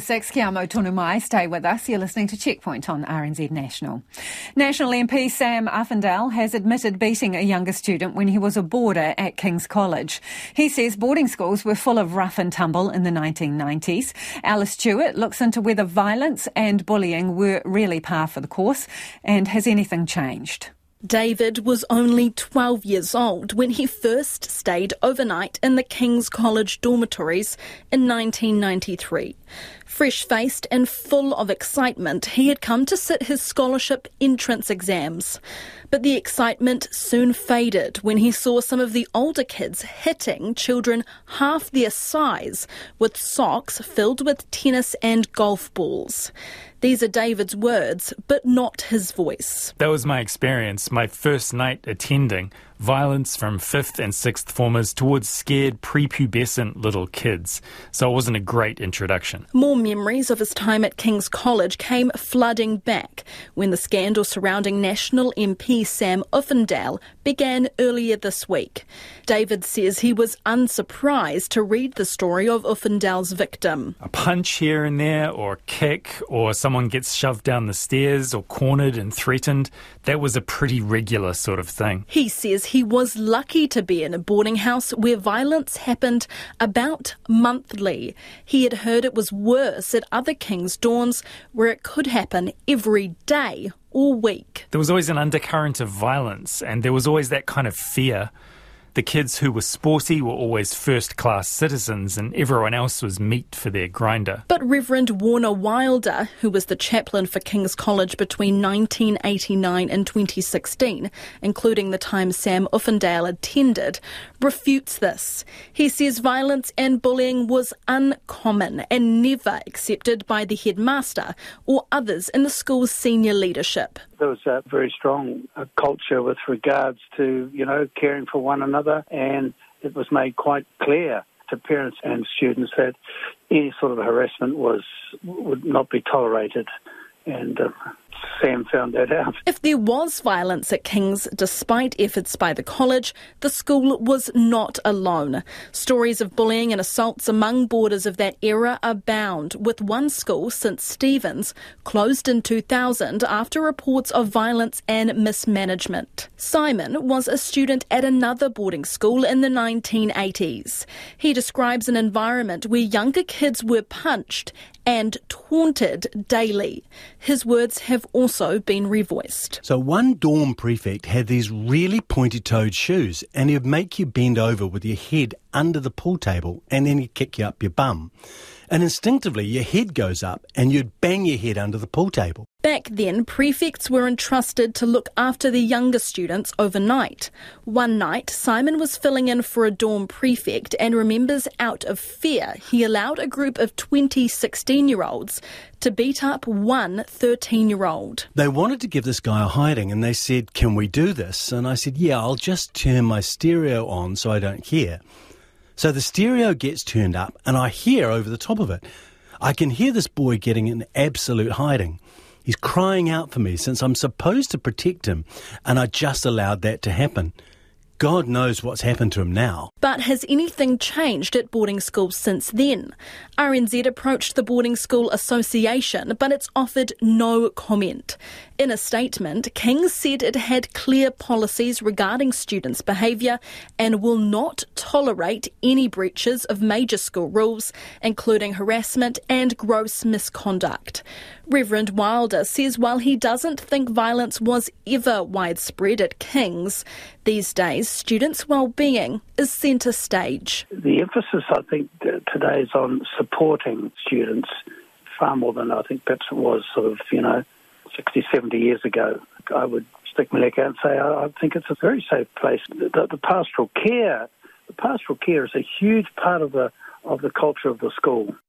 6, kia amo tonu mai. Stay with us. You're listening to Checkpoint on RNZ National. National MP Sam Uffindell has admitted beating a younger student when he was a boarder at King's College. He says boarding schools were full of rough and tumble in the 1990s. Alice Stewart looks into whether violence and bullying were really par for the course, and has anything changed? David was only 12 years old when he first stayed overnight in the King's College dormitories in 1993. Fresh-faced and full of excitement, he had come to sit his scholarship entrance exams. But the excitement soon faded when he saw some of the older kids hitting children half their size with socks filled with tennis and golf balls. These are David's words, but not his voice. That was my experience, my first night attending. Violence from 5th and 6th formers towards scared prepubescent little kids. So it wasn't a great introduction. More memories of his time at King's College came flooding back when the scandal surrounding National MP Sam Uffindell began earlier this week. David says he was unsurprised to read the story of Uffindell's victim. A punch here and there, or a kick, or someone gets shoved down the stairs or cornered and threatened. That was a pretty regular sort of thing. He says he was lucky to be in a boarding house where violence happened about monthly. He had heard it was worse at other King's dorms where it could happen every day or week. There was always an undercurrent of violence, and there was always that kind of fear. The kids who were sporty were always first-class citizens, and everyone else was meat for their grinder. But Reverend Warner Wilder, who was the chaplain for King's College between 1989 and 2016, including the time Sam Uffindell attended, refutes this. He says violence and bullying was uncommon and never accepted by the headmaster or others in the school's senior leadership. There was a very strong culture with regards to, caring for one another, and it was made quite clear to parents and students that any sort of harassment would not be tolerated, and Sam found that out. If there was violence at King's, despite efforts by the college, the school was not alone. Stories of bullying and assaults among boarders of that era abound, with one school, St Stephen's, closed in 2000 after reports of violence and mismanagement. Simon was a student at another boarding school in the 1980s. He describes an environment where younger kids were punched and taunted daily. His words have also been revoiced. So one dorm prefect had these really pointy-toed shoes, and he'd make you bend over with your head under the pool table, and then he'd kick you up your bum. And instinctively your head goes up and you'd bang your head under the pool table. Back then, prefects were entrusted to look after the younger students overnight. One night, Simon was filling in for a dorm prefect and remembers out of fear he allowed a group of 20 16-year-olds to beat up one 13-year-old. They wanted to give this guy a hiding and they said, "Can we do this?" And I said, "Yeah, I'll just turn my stereo on so I don't hear." So the stereo gets turned up and I hear over the top of it. I can hear this boy getting an absolute hiding. He's crying out for me since I'm supposed to protect him, and I just allowed that to happen. God knows what's happened to him now. But has anything changed at boarding schools since then? RNZ approached the Boarding School Association, but it's offered no comment. In a statement, King's said it had clear policies regarding students' behaviour and will not tolerate any breaches of major school rules, including harassment and gross misconduct. Reverend Wilder says while he doesn't think violence was ever widespread at King's, these days students' well-being is centre stage. The emphasis, I think, today is on supporting students far more than I think perhaps it was 60, 70 years ago. I would stick my neck out and say I think it's a very safe place. The pastoral care is a huge part of the culture of the school.